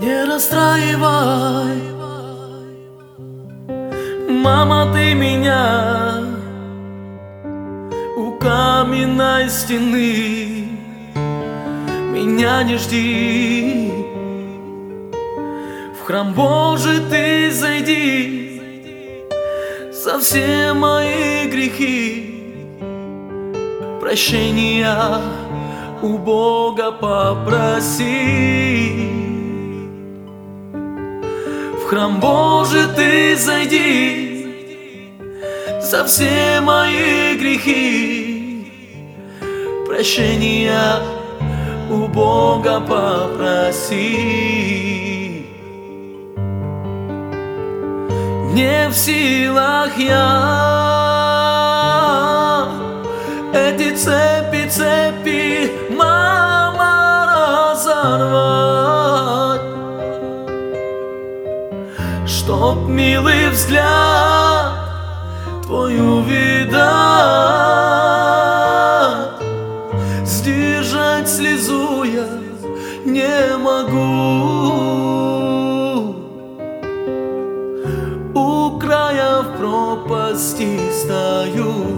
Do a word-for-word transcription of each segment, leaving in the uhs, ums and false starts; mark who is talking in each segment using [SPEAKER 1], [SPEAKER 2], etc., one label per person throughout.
[SPEAKER 1] Не расстраивай, мама, ты меня у каменной стены. Меня не жди, в храм Божий ты зайди, за все мои грехи прощения у Бога попроси. В храм Божий ты зайди, за все мои грехи прощения у Бога попроси. Не в силах я эти цепи, цепи, мама, разорвать, чтоб милый взгляд твой увидать, сдержать слезу я не могу. У края в пропасти стою.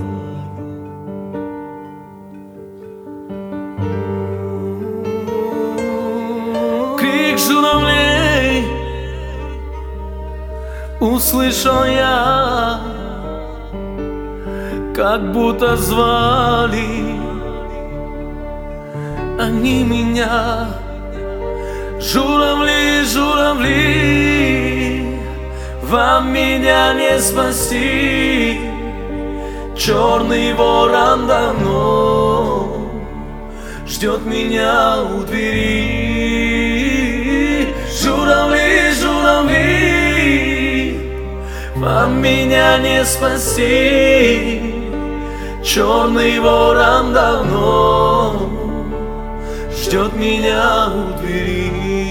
[SPEAKER 1] Крик журавлей услышал я, как будто звали они меня. Журавли, журавли, вам меня не спасти. Черный ворон давно ждет меня у двери. Журавли, журавли, вам меня не спасти. Черный ворон давно ждет меня у двери.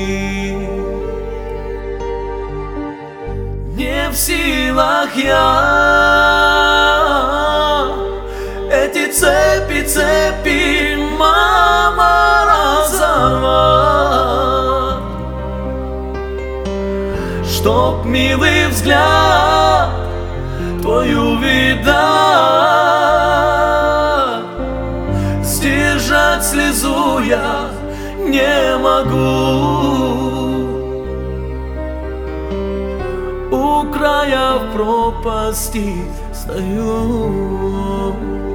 [SPEAKER 1] Не в силах я эти цепи, цепи, мама, разорвать, чтоб милый взгляд твой увидать, сдержать слезу я не могу. У края в пропасти стою.